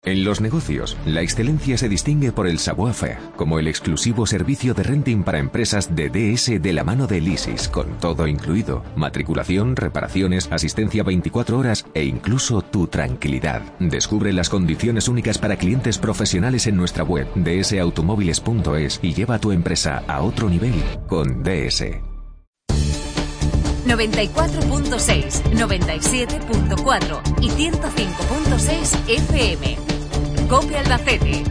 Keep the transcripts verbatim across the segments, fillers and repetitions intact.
En los negocios, la excelencia se distingue por el savoir-faire, como el exclusivo servicio de renting para empresas de D S de la mano de Lysis, con todo incluido, matriculación, reparaciones, asistencia veinticuatro horas e incluso tu tranquilidad. Descubre las condiciones únicas para clientes profesionales en nuestra web d s automóviles punto es y lleva a tu empresa a otro nivel con D S. noventa y cuatro punto seis, noventa y siete punto cuatro y ciento cinco punto seis F M. COPE Albacete.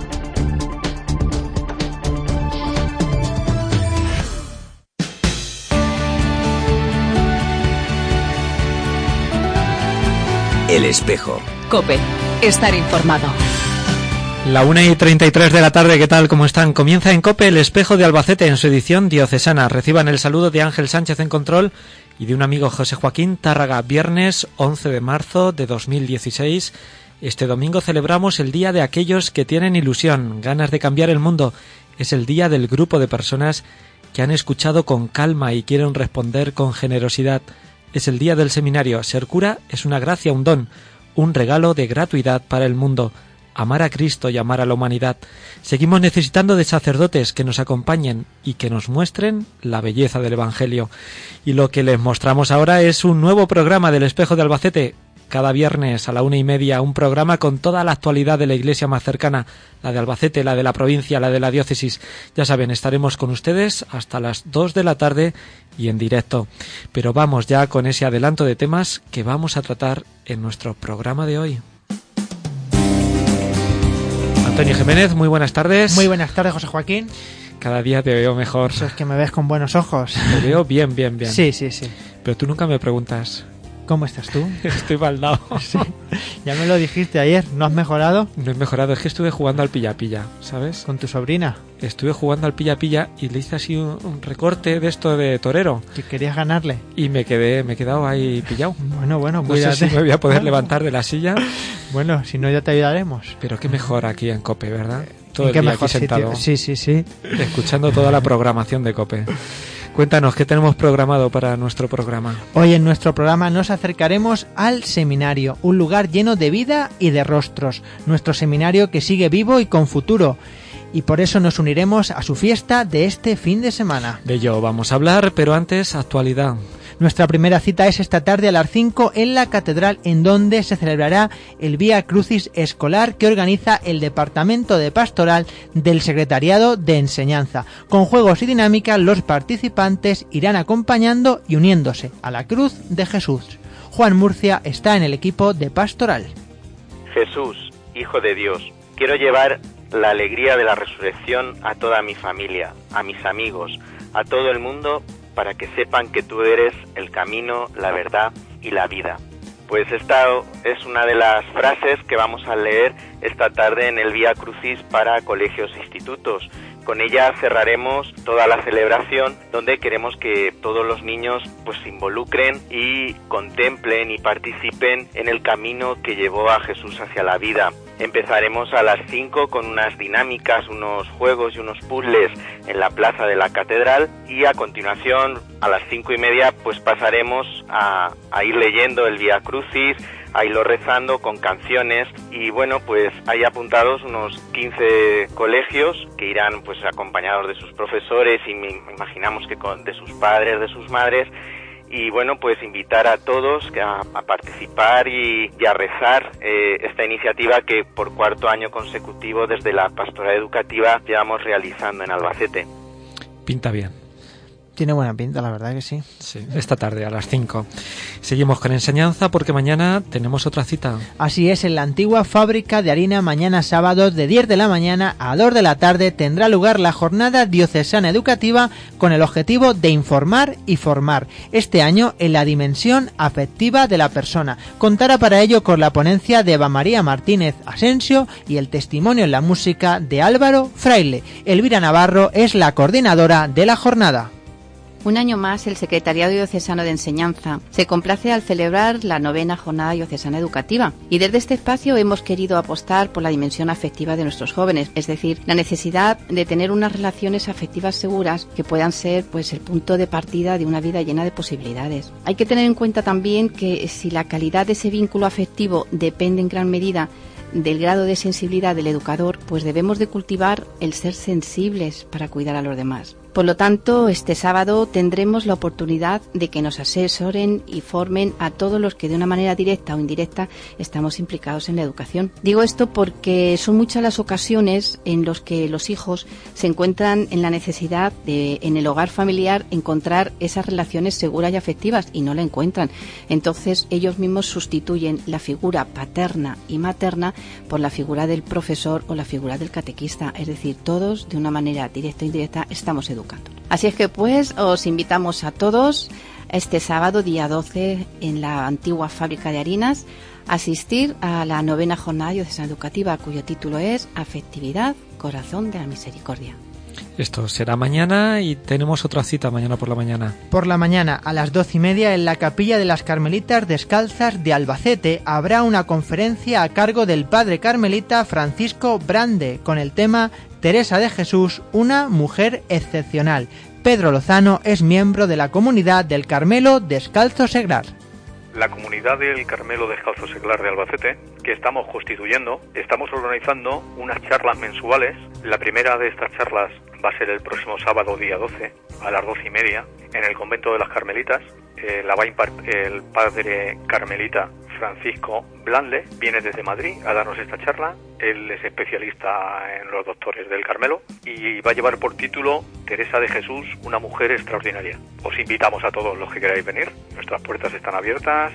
El Espejo. COPE. Estar informado. La una y treinta y tres de la tarde, ¿qué tal? ¿Cómo están? Comienza en COPE El Espejo de Albacete en su edición diocesana. Reciban el saludo de Ángel Sánchez en control y de un amigo José Joaquín Tárraga. Viernes once de marzo de dos mil dieciséis. Este domingo celebramos el día de aquellos que tienen ilusión, ganas de cambiar el mundo. Es el día del grupo de personas que han escuchado con calma y quieren responder con generosidad. Es el día del seminario. Ser cura es una gracia, un don, un regalo de gratuidad para el mundo. Amar a Cristo y amar a la humanidad. Seguimos necesitando de sacerdotes que nos acompañen y que nos muestren la belleza del Evangelio. Y lo que les mostramos ahora es un nuevo programa del Espejo de Albacete. Cada viernes a la una y media, un programa con toda la actualidad de la iglesia más cercana, la de Albacete, la de la provincia, la de la diócesis. Ya saben, estaremos con ustedes hasta las dos de la tarde y en directo. Pero vamos ya con ese adelanto de temas que vamos a tratar en nuestro programa de hoy. Antonio Jiménez, muy buenas tardes. Muy buenas tardes, José Joaquín. Cada día te veo mejor. Eso es que me ves con buenos ojos. Te veo bien, bien, bien. Sí, sí, sí. Pero tú nunca me preguntas... ¿Cómo estás tú? Estoy baldado. Sí. Ya me lo dijiste ayer, ¿no has mejorado? No he mejorado, es que estuve jugando al pilla-pilla, ¿sabes? ¿Con tu sobrina? Estuve jugando al pilla-pilla y le hice así un, un recorte de esto de torero. ¿Que querías ganarle? Y me quedé, me he quedado ahí pillado. Bueno, bueno, no cuídate. sé si me voy a poder levantar de la silla. Bueno, si no ya te ayudaremos. Pero qué mejor aquí en COPE, ¿verdad? Todo ¿En el qué día mejor aquí sentado. Sitio? Sí, sí, sí. Escuchando toda la programación de COPE. Cuéntanos, ¿qué tenemos programado para nuestro programa? Hoy en nuestro programa nos acercaremos al seminario, un lugar lleno de vida y de rostros. Nuestro seminario que sigue vivo y con futuro. Y por eso nos uniremos a su fiesta de este fin de semana. De ello vamos a hablar, pero antes, actualidad. Nuestra primera cita es esta tarde a las cinco en la Catedral, en donde se celebrará el Vía Crucis escolar que organiza el Departamento de Pastoral del Secretariado de Enseñanza. Con juegos y dinámicas, los participantes irán acompañando y uniéndose a la cruz de Jesús. Juan Murcia está en el equipo de Pastoral. Jesús, Hijo de Dios, quiero llevar la alegría de la resurrección a toda mi familia, a mis amigos, a todo el mundo, para que sepan que tú eres el camino, la verdad y la vida. Pues esta es una de las frases que vamos a leer esta tarde en el Vía Crucis para colegios e institutos. Con ella cerraremos toda la celebración, donde queremos que todos los niños pues se involucren y contemplen y participen en el camino que llevó a Jesús hacia la vida. Empezaremos a las cinco con unas dinámicas, unos juegos y unos puzzles en la plaza de la catedral, y a continuación a las cinco y media pues pasaremos a, a ir leyendo el Vía Crucis, a irlo rezando con canciones, y bueno, pues hay apuntados unos quince colegios que irán pues acompañados de sus profesores y me imaginamos que con, de sus padres, de sus madres. Y bueno, pues invitar a todos a, a participar y, y a rezar eh, esta iniciativa que por cuarto año consecutivo desde la Pastoral Educativa llevamos realizando en Albacete. Pinta bien. Tiene buena pinta, la verdad que sí. Sí, esta tarde a las cinco. Seguimos con enseñanza porque mañana tenemos otra cita. Así es, en la antigua fábrica de harina, mañana sábado de diez de la mañana a dos de la tarde tendrá lugar la jornada diocesana educativa con el objetivo de informar y formar, este año en la dimensión afectiva de la persona. Contará para ello con la ponencia de Eva María Martínez Asensio y el testimonio en la música de Álvaro Fraile. Elvira Navarro es la coordinadora de la jornada. Un año más, el Secretariado Diocesano de Enseñanza se complace al celebrar la novena Jornada Diocesana Educativa, y desde este espacio hemos querido apostar por la dimensión afectiva de nuestros jóvenes, es decir, la necesidad de tener unas relaciones afectivas seguras que puedan ser pues el punto de partida de una vida llena de posibilidades. Hay que tener en cuenta también que si la calidad de ese vínculo afectivo depende en gran medida del grado de sensibilidad del educador, pues debemos de cultivar el ser sensibles para cuidar a los demás. Por lo tanto, este sábado tendremos la oportunidad de que nos asesoren y formen a todos los que de una manera directa o indirecta estamos implicados en la educación. Digo esto porque son muchas las ocasiones en las que los hijos se encuentran en la necesidad de, en el hogar familiar, encontrar esas relaciones seguras y afectivas y no la encuentran. Entonces, ellos mismos sustituyen la figura paterna y materna por la figura del profesor o la figura del catequista. Es decir, todos de una manera directa o indirecta estamos educando. Así es que pues os invitamos a todos este sábado día doce en la antigua fábrica de harinas a asistir a la novena jornada diocesana educativa, cuyo título es Afectividad, Corazón de la Misericordia. Esto será mañana y tenemos otra cita mañana por la mañana. Por la mañana a las doce y media en la capilla de las Carmelitas Descalzas de Albacete habrá una conferencia a cargo del padre carmelita Francisco Brande con el tema Teresa de Jesús, una mujer excepcional. Pedro Lozano es miembro de la comunidad del Carmelo Descalzo Seglar. La comunidad del Carmelo Descalzo Seglar de Albacete, que estamos constituyendo, estamos organizando unas charlas mensuales. La primera de estas charlas va a ser el próximo sábado día doce a las doce y media en el convento de las Carmelitas. Eh, la va a impartir el padre carmelita Francisco Blanle, viene desde Madrid a darnos esta charla. Él es especialista en los doctores del Carmelo y va a llevar por título Teresa de Jesús, una mujer extraordinaria. Os invitamos a todos los que queráis venir, nuestras puertas están abiertas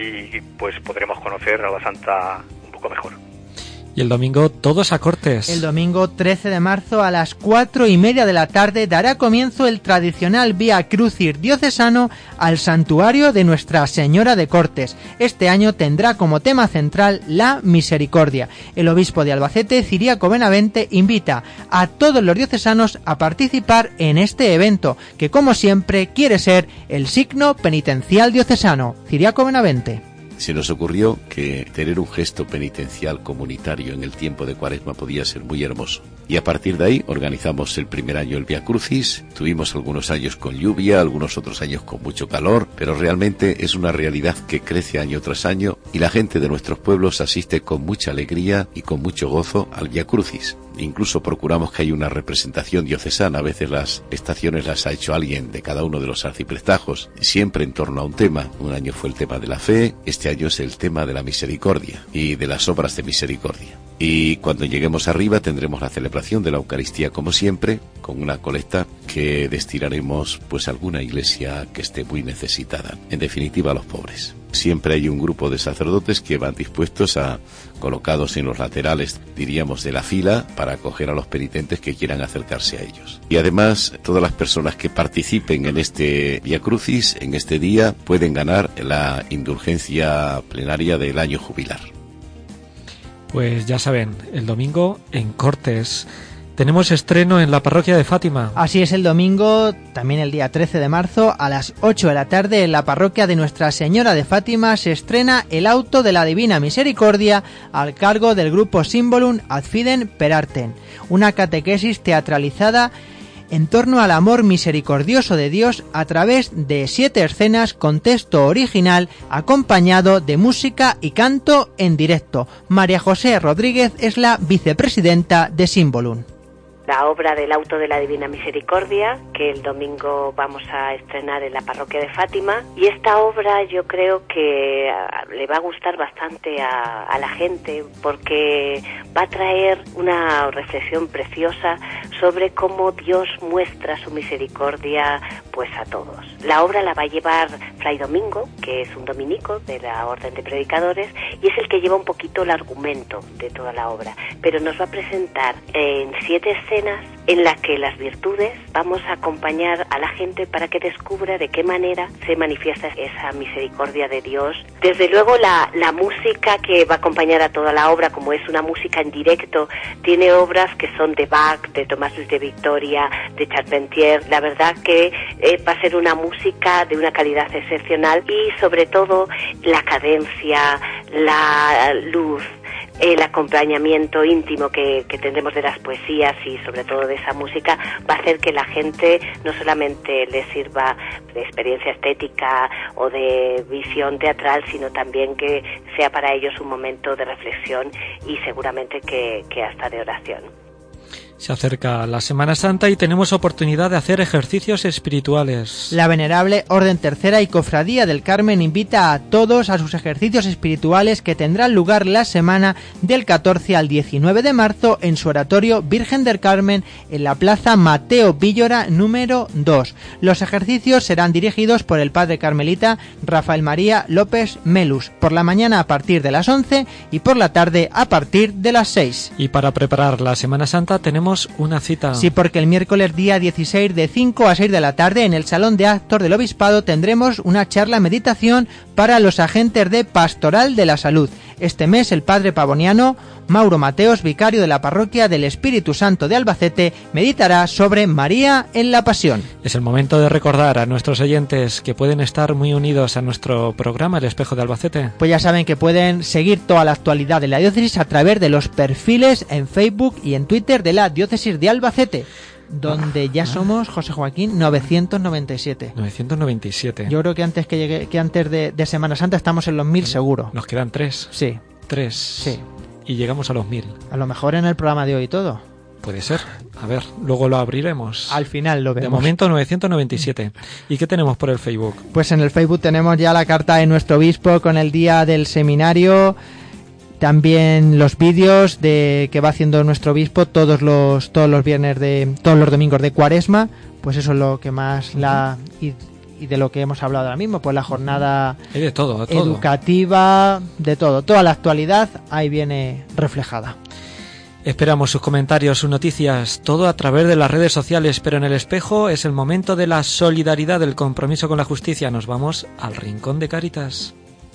y pues podremos conocer a la Santa un poco mejor. Y el domingo todos a Cortes. El domingo trece de marzo a las cuatro y media de la tarde dará comienzo el tradicional Vía Crucis diocesano al santuario de Nuestra Señora de Cortes. Este año tendrá como tema central la misericordia. El obispo de Albacete, Ciriaco Benavente, invita a todos los diocesanos a participar en este evento, que como siempre quiere ser el signo penitencial diocesano. Ciriaco Benavente. Se nos ocurrió que tener un gesto penitencial comunitario en el tiempo de Cuaresma podía ser muy hermoso. Y a partir de ahí organizamos el primer año el Vía Crucis, tuvimos algunos años con lluvia, algunos otros años con mucho calor, pero realmente es una realidad que crece año tras año y la gente de nuestros pueblos asiste con mucha alegría y con mucho gozo al Vía Crucis. Incluso procuramos que haya una representación diocesana, a veces las estaciones las ha hecho alguien de cada uno de los arciprestazgos, siempre en torno a un tema. Un año fue el tema de la fe, este año es el tema de la misericordia y de las obras de misericordia. Y cuando lleguemos arriba tendremos la celebración de la Eucaristía como siempre, con una colecta que destinaremos pues a alguna iglesia que esté muy necesitada, en definitiva a los pobres. Siempre hay un grupo de sacerdotes que van dispuestos a, colocados en los laterales, diríamos, de la fila, para acoger a los penitentes que quieran acercarse a ellos. Y además, todas las personas que participen en este Vía Crucis, en este día, pueden ganar la indulgencia plenaria del año jubilar. Pues ya saben, el domingo en Cortes. Tenemos estreno en la parroquia de Fátima. Así es, el domingo, también el día trece de marzo, a las ocho de la tarde, en la parroquia de Nuestra Señora de Fátima, se estrena el auto de la Divina Misericordia al cargo del grupo Symbolum ad Fidem per Artem, una catequesis teatralizada en torno al amor misericordioso de Dios a través de siete escenas con texto original acompañado de música y canto en directo. María José Rodríguez es la vicepresidenta de Symbolum. La obra del Auto de la Divina Misericordia, que el domingo vamos a estrenar en la parroquia de Fátima, y esta obra yo creo que le va a gustar bastante a, a la gente porque va a traer una reflexión preciosa sobre cómo Dios muestra su misericordia pues a todos. La obra la va a llevar Fray Domingo, que es un dominico de la Orden de Predicadores, y es el que lleva un poquito el argumento de toda la obra, pero nos va a presentar en siete escenas en las que las virtudes vamos a acompañar a la gente para que descubra de qué manera se manifiesta esa misericordia de Dios. Desde luego la, la música que va a acompañar a toda la obra, como es una música en directo, tiene obras que son de Bach, de Tomás Luis de Victoria, de Charpentier. La verdad que eh, va a ser una música de una calidad excepcional y sobre todo la cadencia, la luz, el acompañamiento íntimo que, que tendremos de las poesías y sobre todo de esa música va a hacer que la gente no solamente le sirva de experiencia estética o de visión teatral, sino también que sea para ellos un momento de reflexión y seguramente que, que hasta de oración. Se acerca la Semana Santa y tenemos oportunidad de hacer ejercicios espirituales. La Venerable Orden Tercera y Cofradía del Carmen invita a todos a sus ejercicios espirituales que tendrán lugar la semana del catorce al diecinueve de marzo en su oratorio Virgen del Carmen en la Plaza Mateo Villora número dos. Los ejercicios serán dirigidos por el padre carmelita Rafael María López Melus, por la mañana a partir de las once y por la tarde a partir de las seis. Y para preparar la Semana Santa tenemos una cita. Sí, porque el miércoles día dieciséis de cinco a seis de la tarde en el Salón de Actos del Obispado tendremos una charla meditación para los agentes de Pastoral de la Salud. Este mes el padre pavoniano Mauro Mateos, vicario de la Parroquia del Espíritu Santo de Albacete, meditará sobre María en la Pasión. Es el momento de recordar a nuestros oyentes que pueden estar muy unidos a nuestro programa El Espejo de Albacete. Pues ya saben que pueden seguir toda la actualidad de la diócesis a través de los perfiles en Facebook y en Twitter de la Diócesis de Albacete, donde ya somos, José Joaquín, novecientos noventa y siete. novecientos noventa y siete. Yo creo que antes que llegue, que antes de, de Semana Santa estamos en los mil seguro. Nos quedan tres. Sí. Tres. Sí. Y llegamos a los mil. A lo mejor en el programa de hoy todo. Puede ser. A ver, luego lo abriremos. Al final lo vemos. De momento novecientos noventa y siete. ¿Y qué tenemos por el Facebook? Pues en el Facebook tenemos ya la carta de nuestro obispo con el día del seminario. También los vídeos de que va haciendo nuestro obispo todos los todos los viernes de todos los domingos de Cuaresma, pues eso es lo que más la y, y de lo que hemos hablado ahora mismo, pues la jornada Hay de todo, de todo. educativa, de todo, toda la actualidad ahí viene reflejada. Esperamos sus comentarios, sus noticias, todo a través de las redes sociales, pero en El Espejo es el momento de la solidaridad, del compromiso con la justicia. Nos vamos al Rincón de Cáritas.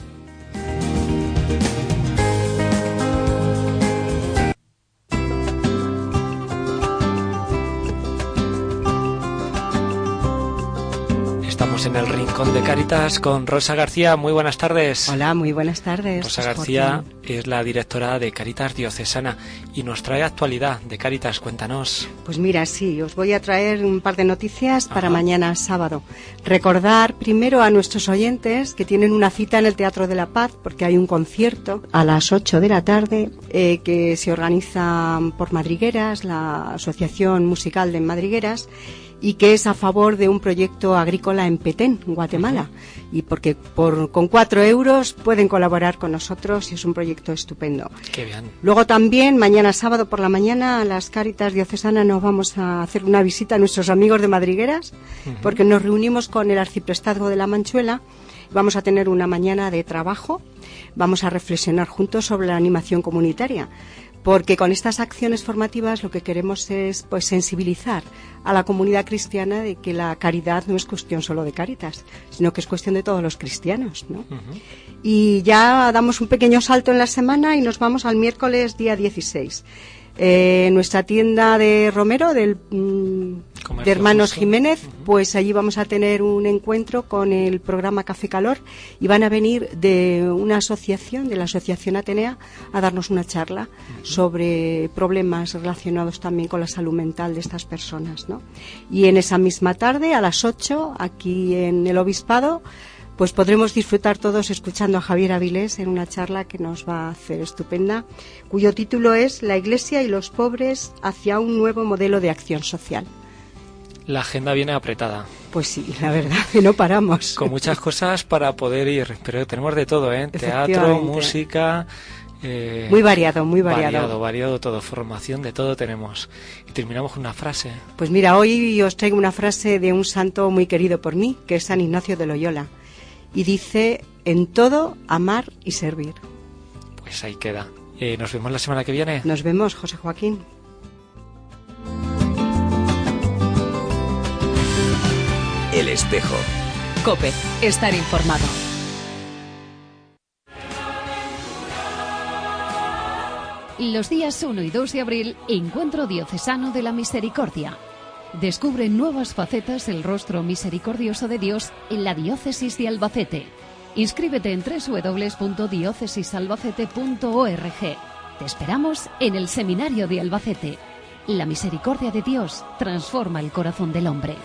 Estamos en el Rincón de Cáritas con Rosa García. Muy buenas tardes. Hola, muy buenas tardes. Rosa García es la directora de Cáritas Diocesana y nos trae actualidad de Cáritas. Cuéntanos. Pues mira, sí, os voy a traer un par de noticias para Ajá. mañana sábado. Recordar primero a nuestros oyentes que tienen una cita en el Teatro de la Paz porque hay un concierto a las ocho de la tarde eh, que se organiza por Madrigueras, la Asociación Musical de Madrigueras, y que es a favor de un proyecto agrícola en Petén, Guatemala. Uh-huh. Y porque por con cuatro euros pueden colaborar con nosotros y es un proyecto estupendo. Qué bien. Luego también, mañana sábado por la mañana, a las Cáritas Diocesanas nos vamos a hacer una visita a nuestros amigos de Madrigueras, uh-huh. porque nos reunimos con el Arciprestazgo de la Manchuela. Vamos a tener una mañana de trabajo, vamos a reflexionar juntos sobre la animación comunitaria. Porque con estas acciones formativas lo que queremos es pues sensibilizar a la comunidad cristiana de que la caridad no es cuestión solo de Cáritas, sino que es cuestión de todos los cristianos, ¿no? Uh-huh. Y ya damos un pequeño salto en la semana y nos vamos al miércoles día dieciséis. Eh, nuestra tienda de Romero, del, mm, de Hermanos justo. Jiménez, uh-huh. pues allí vamos a tener un encuentro con el programa Café Calor y van a venir de una asociación, de la Asociación Atenea, a darnos una charla uh-huh. sobre problemas relacionados también con la salud mental de estas personas, ¿no? Y en esa misma tarde, a las ocho, aquí en el Obispado, pues podremos disfrutar todos escuchando a Javier Avilés en una charla que nos va a hacer estupenda, cuyo título es La Iglesia y los pobres hacia un nuevo modelo de acción social. La agenda viene apretada. Pues sí, la verdad que no paramos. Con muchas cosas para poder ir, pero tenemos de todo, ¿eh? Teatro, música... Eh, muy variado, muy variado. Variado, variado todo, formación, de todo tenemos. Y terminamos con una frase. Pues mira, hoy os traigo una frase de un santo muy querido por mí, que es San Ignacio de Loyola. Y dice, en todo, amar y servir. Pues ahí queda. Eh, ¿Nos vemos la semana que viene? Nos vemos, José Joaquín. El Espejo. COPE. Estar informado. Los días uno y dos de abril, Encuentro Diocesano de la Misericordia. Descubre nuevas facetas del rostro misericordioso de Dios en la Diócesis de Albacete. Inscríbete en doble u doble u doble u punto diócesis albacete punto org. Te esperamos en el Seminario de Albacete. La misericordia de Dios transforma el corazón del hombre.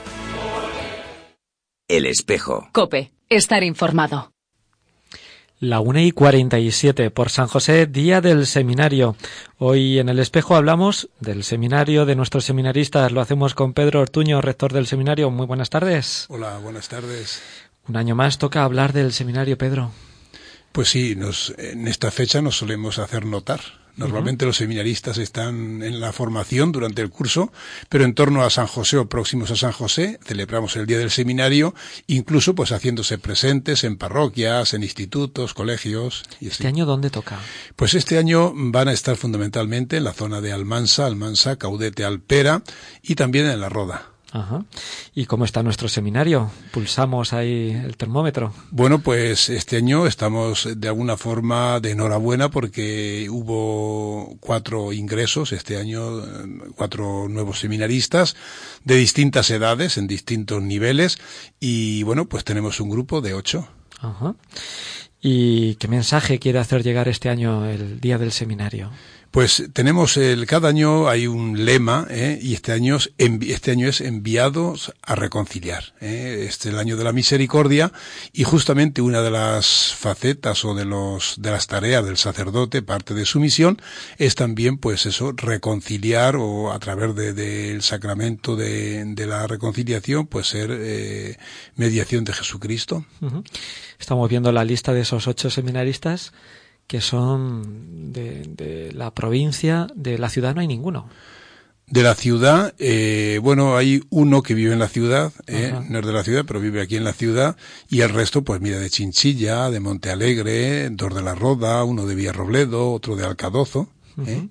El espejo. COPE. Estar informado. La una y cuarenta y siete por San José, día del seminario. Hoy en El Espejo hablamos del seminario, de nuestros seminaristas. Lo hacemos con Pedro Ortuño, rector del seminario. Muy buenas tardes. Hola, buenas tardes. Un año más toca hablar del seminario, Pedro. Pues sí, nos, en esta fecha nos solemos hacer notar. Normalmente uh-huh. los seminaristas están en la formación durante el curso, pero en torno a San José o próximos a San José celebramos el Día del Seminario, incluso pues haciéndose presentes en parroquias, en institutos, colegios. Y ¿Este así. año dónde toca? Pues este año van a estar fundamentalmente en la zona de Almansa, Almansa, Caudete, Alpera y también en La Roda. Ajá. ¿Y cómo está nuestro seminario? ¿Pulsamos ahí el termómetro? Bueno, pues este año estamos de alguna forma de enhorabuena porque hubo cuatro ingresos este año, cuatro nuevos seminaristas de distintas edades, en distintos niveles, y bueno, pues tenemos un grupo de ocho. Ajá. ¿Y qué mensaje quiere hacer llegar este año el Día del Seminario? Pues tenemos el, cada año hay un lema, ¿eh? y este año, es envi, este año es enviados a reconciliar, ¿eh? Este es el año de la misericordia, y justamente una de las facetas o de los, de las tareas del sacerdote, parte de su misión, es también pues eso, reconciliar o a través de, del sacramento de, de la reconciliación, pues ser, eh, mediación de Jesucristo. Uh-huh. Estamos viendo la lista de esos ocho seminaristas que son de, de la provincia. De la ciudad no hay ninguno. De la ciudad, eh, bueno, hay uno que vive en la ciudad, eh, no es de la ciudad, pero vive aquí en la ciudad, y el resto, pues mira, de Chinchilla, de Monte Alegre, dos de La Roda, uno de Villarrobledo, otro de Alcadozo, uh-huh. eh,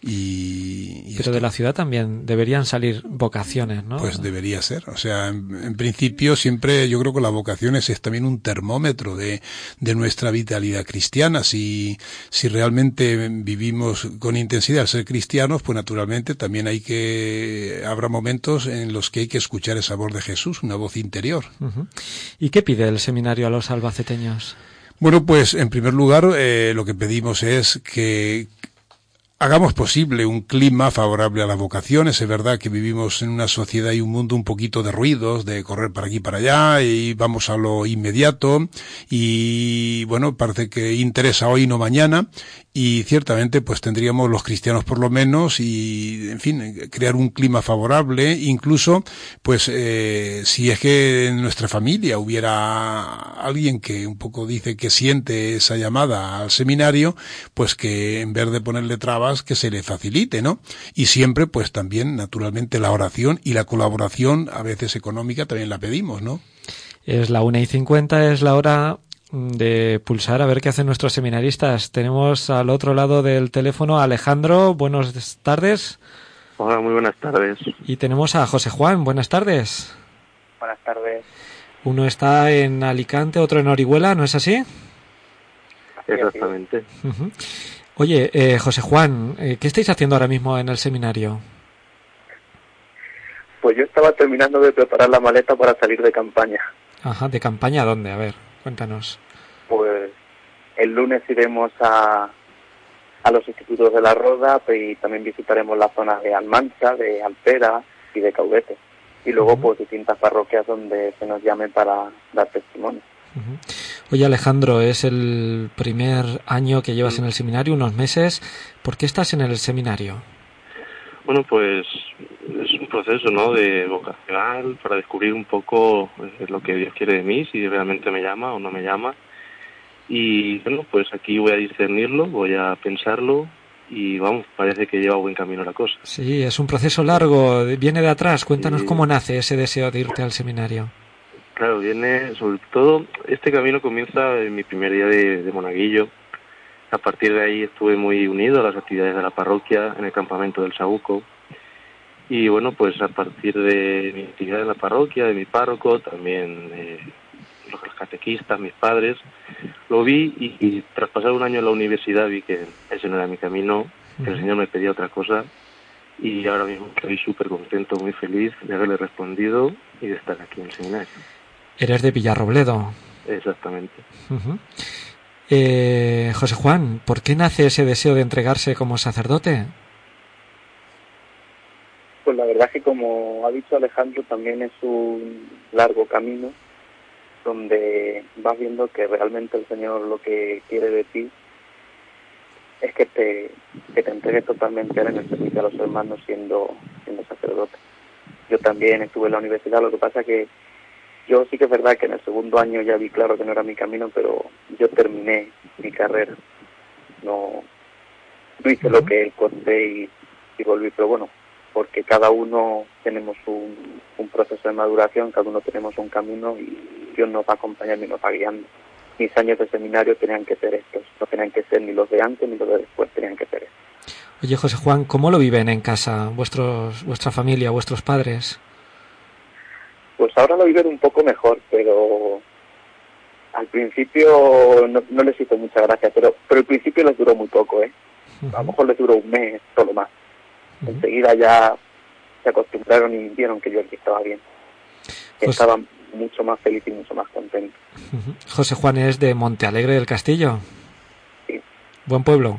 y, y pero esto, de la ciudad también deberían salir vocaciones, ¿no? Pues debería ser, o sea, en, en principio siempre yo creo que la vocación es, es también un termómetro de, de nuestra vitalidad cristiana. Si, si realmente vivimos con intensidad al ser cristianos, pues naturalmente también hay que, habrá momentos en los que hay que escuchar esa voz de Jesús, una voz interior. Uh-huh. ¿Y qué pide el seminario a los albaceteños? Bueno, pues en primer lugar, eh, lo que pedimos es que hagamos posible un clima favorable a las vocaciones. Es verdad que vivimos en una sociedad y un mundo un poquito de ruidos, de correr para aquí y para allá, y vamos a lo inmediato, y bueno, parece que interesa hoy no mañana, y ciertamente pues tendríamos los cristianos por lo menos, y en fin, crear un clima favorable, incluso pues eh, si es que en nuestra familia hubiera alguien que un poco dice que siente esa llamada al seminario, pues que en vez de ponerle trabas, que se le facilite, ¿no? Y siempre, pues también, naturalmente, la oración y la colaboración, a veces económica, también la pedimos, ¿no? Es la una y cincuenta, es la hora de pulsar a ver qué hacen nuestros seminaristas. Tenemos al otro lado del teléfono a Alejandro. Buenas tardes. Hola, muy buenas tardes. Y tenemos a José Juan. Buenas tardes. Buenas tardes. Uno está en Alicante, otro en Orihuela, ¿no es así? Exactamente. Uh-huh. Oye, eh, José Juan, eh, ¿qué estáis haciendo ahora mismo en el seminario? Pues yo estaba terminando de preparar la maleta para salir de campaña. Ajá, ¿de campaña dónde? A ver, cuéntanos. Pues el lunes iremos a, a los institutos de La Roda y también visitaremos las zonas de Almansa, de Alpera y de Caudete. Y luego uh-huh. pues distintas parroquias donde se nos llame para dar testimonio. Uh-huh. Oye, Alejandro, es el primer año que llevas en el seminario, unos meses. ¿Por qué estás en el seminario? Bueno, pues es un proceso, ¿no?, de vocacional para descubrir un poco lo que Dios quiere de mí, si realmente me llama o no me llama. Y bueno, pues aquí voy a discernirlo, voy a pensarlo y vamos, parece que lleva buen camino la cosa. Sí, es un proceso largo, viene de atrás. Cuéntanos sí. cómo nace ese deseo de irte al seminario. Claro, viene, sobre todo, este camino comienza en mi primer día de, de monaguillo. A partir de ahí estuve muy unido a las actividades de la parroquia, en el campamento del Saúco. Y bueno, pues a partir de mi actividad en la parroquia, de mi párroco, también eh, los catequistas, mis padres, lo vi y, y tras pasar un año en la universidad vi que ese no era mi camino, que el Señor me pedía otra cosa. Y ahora mismo estoy súper contento, muy feliz de haberle respondido y de estar aquí en el seminario. Eres de Villarrobledo. Exactamente. Uh-huh. Eh, José Juan, ¿por qué nace ese deseo de entregarse como sacerdote? Pues la verdad es que, como ha dicho Alejandro, también es un largo camino donde vas viendo que realmente el Señor lo que quiere de ti es que te, que te entregues totalmente en el servicio a los hermanos siendo, siendo sacerdote. Yo también estuve en la universidad, lo que pasa que yo sí que es verdad que en el segundo año ya vi claro que no era mi camino, pero yo terminé mi carrera. No, no hice lo que él conté y, y volví, pero bueno, porque cada uno tenemos un, un proceso de maduración, cada uno tenemos un camino y Dios nos va acompañando y nos va guiando. Mis años de seminario tenían que ser estos, no tenían que ser ni los de antes ni los de después, tenían que ser estos. Oye, José Juan, ¿cómo lo viven en casa vuestros, vuestra familia, vuestros padres? Pues ahora lo viven un poco mejor, pero al principio no, no les hizo mucha gracia, pero, pero al principio les duró muy poco, ¿eh? Uh-huh. A lo mejor les duró un mes, solo más. Uh-huh. Enseguida ya se acostumbraron y vieron que yo aquí estaba bien, que José... estaba mucho más feliz y mucho más contento. Uh-huh. José Juan es de Montealegre del Castillo. Sí. Buen pueblo.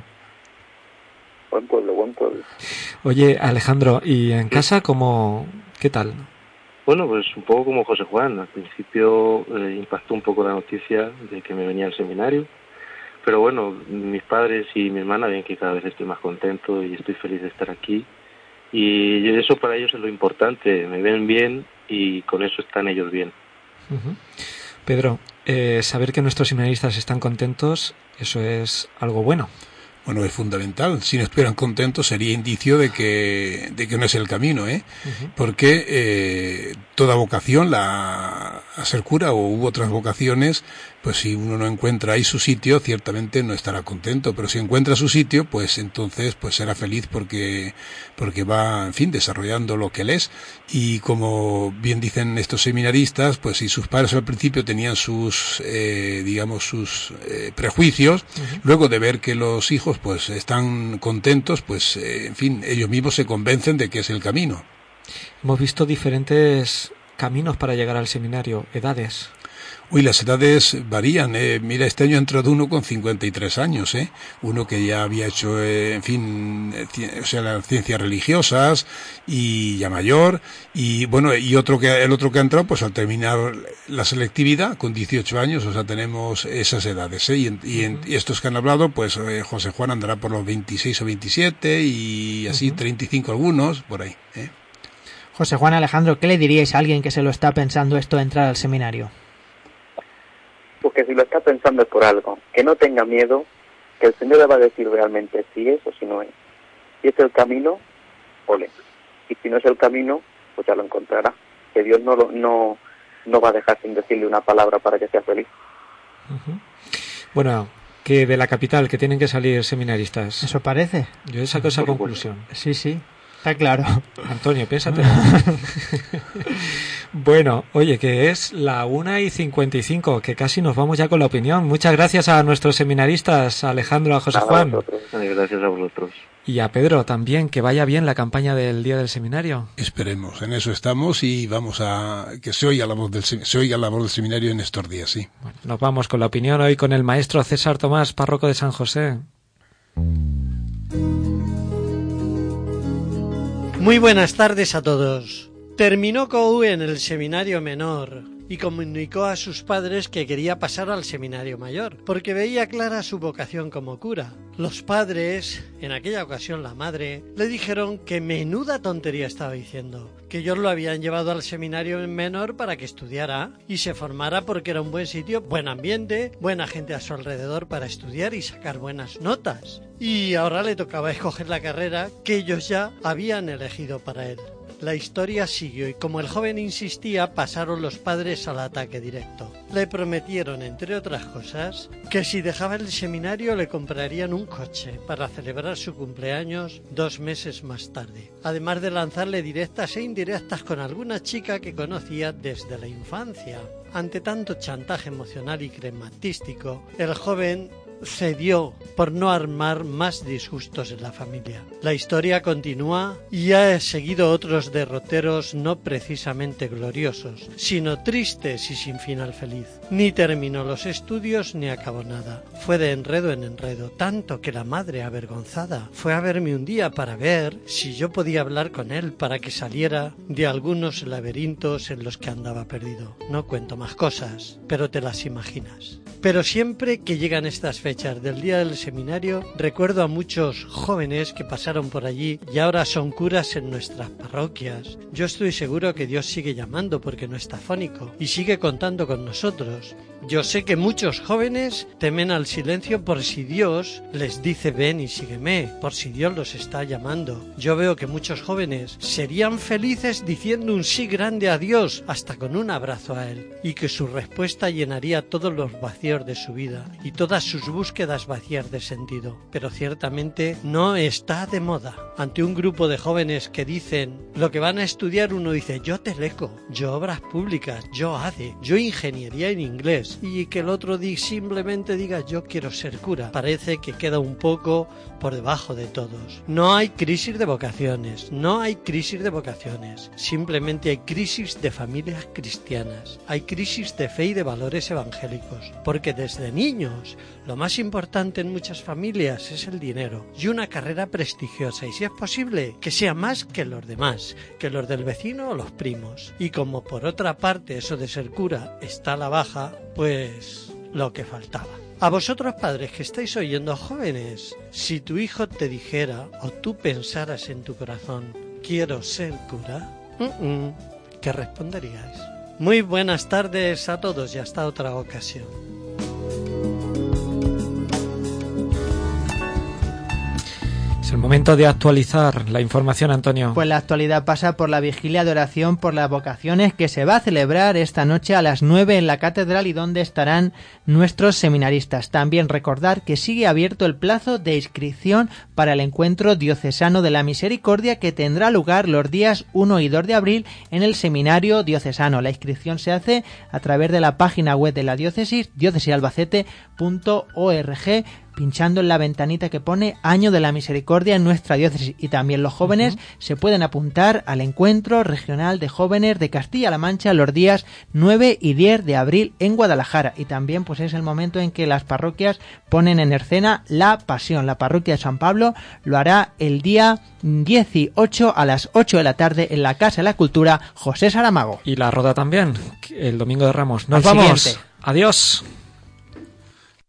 Buen pueblo, buen pueblo. Oye, Alejandro, ¿y en casa cómo, qué tal? Bueno, pues un poco como José Juan. Al principio eh, impactó un poco la noticia de que me venía al seminario, pero bueno, mis padres y mi hermana ven que cada vez estoy más contento y estoy feliz de estar aquí, y eso para ellos es lo importante, me ven bien y con eso están ellos bien. Uh-huh. Pedro, eh, saber que nuestros seminaristas están contentos, eso es algo bueno. Bueno, es fundamental. Si no estuvieran contentos sería indicio de que de que no es el camino, ¿eh? Uh-huh. Porque eh, toda vocación, la a ser cura o u otras vocaciones, pues si uno no encuentra ahí su sitio, ciertamente no estará contento. Pero si encuentra su sitio, pues entonces pues será feliz porque porque va, en fin, desarrollando lo que él es. Y como bien dicen estos seminaristas, pues si sus padres al principio tenían sus, eh, digamos, sus eh, prejuicios, uh-huh. luego de ver que los hijos pues están contentos, pues eh, en fin, ellos mismos se convencen de que es el camino. Hemos visto diferentes caminos para llegar al seminario, edades. Uy, las edades varían. Eh. Mira, este año ha entrado uno con cincuenta y tres años, ¿eh? Uno que ya había hecho, eh, en fin, eh, o sea, las ciencias religiosas y ya mayor. Y bueno, y otro que el otro que ha entrado, pues al terminar la selectividad con dieciocho años, o sea, tenemos esas edades, ¿eh? Y, y, uh-huh. y estos que han hablado, pues eh, José Juan andará por los veintiséis o veintisiete y así uh-huh. treinta y cinco algunos, por ahí, ¿eh? José Juan, Alejandro, ¿qué le diríais a alguien que se lo está pensando esto de entrar al seminario? Porque si lo está pensando es por algo, que no tenga miedo, que el Señor le va a decir realmente si es o si no es. Si es el camino, ole. Y si no es el camino, pues ya lo encontrará. Que Dios no, lo, no, no va a dejar sin decirle una palabra para que sea feliz. Uh-huh. Bueno, que de la capital, que tienen que salir seminaristas. Eso parece. Yo he sacado esa conclusión. Sí, sí. Está claro. Antonio, piénsatelo. Bueno, oye, que es la una y cincuenta y cinco, que casi nos vamos ya con la opinión. Muchas gracias a nuestros seminaristas, a Alejandro, a José Nada, Juan. A vosotros. Gracias a vosotros. Y a Pedro también, que vaya bien la campaña del Día del Seminario. Esperemos, en eso estamos y vamos a que se oiga la voz del, se oiga la voz del seminario en estos días, sí. Bueno, nos vamos con la opinión hoy con el maestro César Tomás, párroco de San José. Muy buenas tardes a todos. Terminó Cou en el seminario menor y comunicó a sus padres que quería pasar al seminario mayor, porque veía clara su vocación como cura. Los padres, en aquella ocasión la madre, le dijeron que menuda tontería estaba diciendo, que ellos lo habían llevado al seminario menor para que estudiara y se formara porque era un buen sitio, buen ambiente, buena gente a su alrededor para estudiar y sacar buenas notas. Y ahora le tocaba escoger la carrera que ellos ya habían elegido para él. La historia siguió y como el joven insistía, pasaron los padres al ataque directo. Le prometieron, entre otras cosas, que si dejaba el seminario le comprarían un coche para celebrar su cumpleaños dos meses más tarde, además de lanzarle directas e indirectas con alguna chica que conocía desde la infancia. Ante tanto chantaje emocional y crematístico, el joven cedió por no armar más disgustos en la familia. La historia continúa y ha seguido otros derroteros no precisamente gloriosos, sino tristes y sin final feliz. Ni terminó los estudios ni acabó nada. Fue de enredo en enredo, tanto que la madre, avergonzada, fue a verme un día para ver si yo podía hablar con él para que saliera de algunos laberintos en los que andaba perdido. No cuento más cosas, pero te las imaginas. Pero siempre que llegan estas fechas del día del seminario, recuerdo a muchos jóvenes que pasaron por allí y ahora son curas en nuestras parroquias. Yo estoy seguro que Dios sigue llamando porque no está afónico y sigue contando con nosotros. Yo sé que muchos jóvenes temen al silencio por si Dios les dice ven y sígueme, por si Dios los está llamando. Yo veo que muchos jóvenes serían felices diciendo un sí grande a Dios, hasta con un abrazo a Él, y que su respuesta llenaría todos los vacíos de su vida y todas sus búsquedas vacías de sentido. Pero ciertamente no está de moda. Ante un grupo de jóvenes que dicen lo que van a estudiar, uno dice yo teleco, yo obras públicas, yo A D E, yo ingeniería en inglés, y que el otro di, simplemente diga yo quiero ser cura. Parece que queda un poco por debajo de todos. No hay crisis de vocaciones, no hay crisis de vocaciones, simplemente hay crisis de familias cristianas, hay crisis de fe y de valores evangélicos, porque desde niños lo más importante en muchas familias es el dinero y una carrera prestigiosa, y si es posible que sea más que los demás, que los del vecino o los primos. Y como por otra parte eso de ser cura está a la baja, pues lo que faltaba. A vosotros padres que estáis oyendo, jóvenes, si tu hijo te dijera o tú pensaras en tu corazón quiero ser cura, uh-uh, ¿qué responderíais? Muy buenas tardes a todos y hasta otra ocasión. Es el momento de actualizar la información, Antonio. Pues la actualidad pasa por la vigilia de oración por las vocaciones que se va a celebrar esta noche a las nueve en la catedral y donde estarán nuestros seminaristas. También recordar que sigue abierto el plazo de inscripción para el encuentro diocesano de la misericordia que tendrá lugar los días uno y dos de abril en el seminario diocesano. La inscripción se hace a través de la página web de la diócesis, diócesis albacete punto org, pinchando en la ventanita que pone Año de la Misericordia en nuestra diócesis, y también los jóvenes uh-huh. se pueden apuntar al encuentro regional de jóvenes de Castilla-La Mancha los días nueve y diez de abril en Guadalajara, y también pues es el momento en que las parroquias ponen en escena la Pasión. La parroquia de San Pablo lo hará el día dieciocho a las ocho de la tarde en la Casa de la Cultura José Saramago. Y la Roda también, el domingo de Ramos. Nos Al vamos. Siguiente. Adiós.